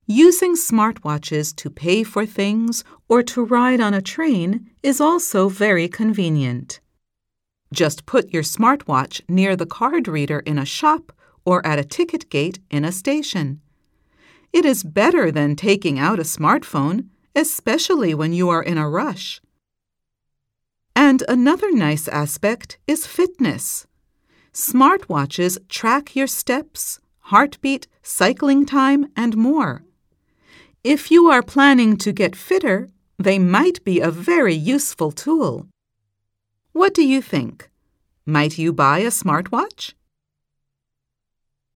Using smartwatches to pay for things or to ride on a train is also very convenient. Just put your smartwatch near the card reader in a shop or at a ticket gate in a station. It is better than taking out a smartphone, especially when you are in a rush. And another nice aspect is fitness. Smartwatches track your steps, heartbeat, cycling time, and more. If you are planning to get fitter, they might be a very useful tool. What do you think? Might you buy a smartwatch?